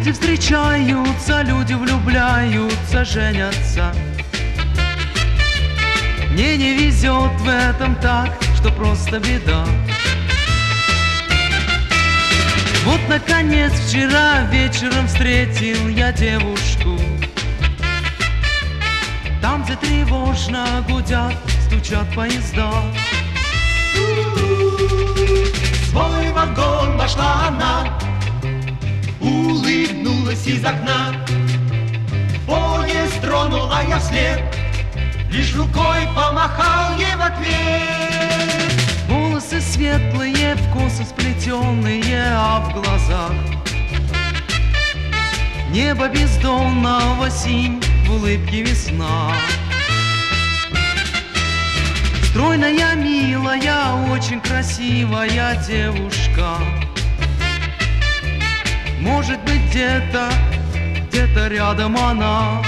Люди встречаются, люди влюбляются, женятся. Мне не везет в этом так, что просто беда. Вот, наконец, вчера вечером встретил я девушку. Там, где тревожно гудят, стучат поезда. В свой вагон вошла она, улыбнулась из окна. Поезд тронула я вслед, лишь рукой помахал ей в ответ. Волосы светлые, в косы сплетенные, а в глазах небо бездонного синь, в улыбке весна. Стройная, милая, очень красивая девушка. Может быть, где-то рядом она.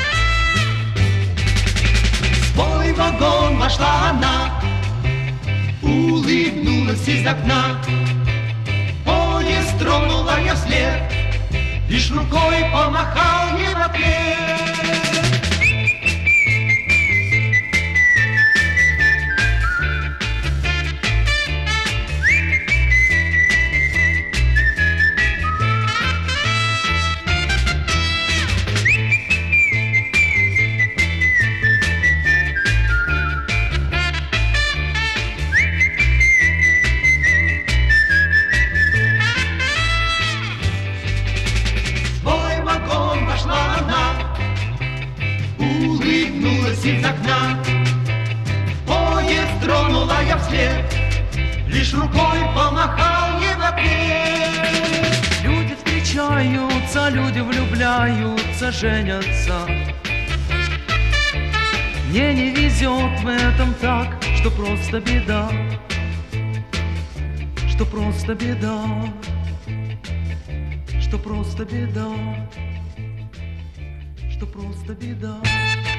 В свой вагон вошла она, улыбнулась из окна. Поезд тронула я вслед, лишь рукой помахал ей в ответ. Улыбнулась из окна, поезд тронула я вслед, лишь рукой помахал ей в ответ. Люди встречаются, люди влюбляются, женятся. Мне не везет в этом так, что просто беда, что просто беда, что просто беда, что просто беда.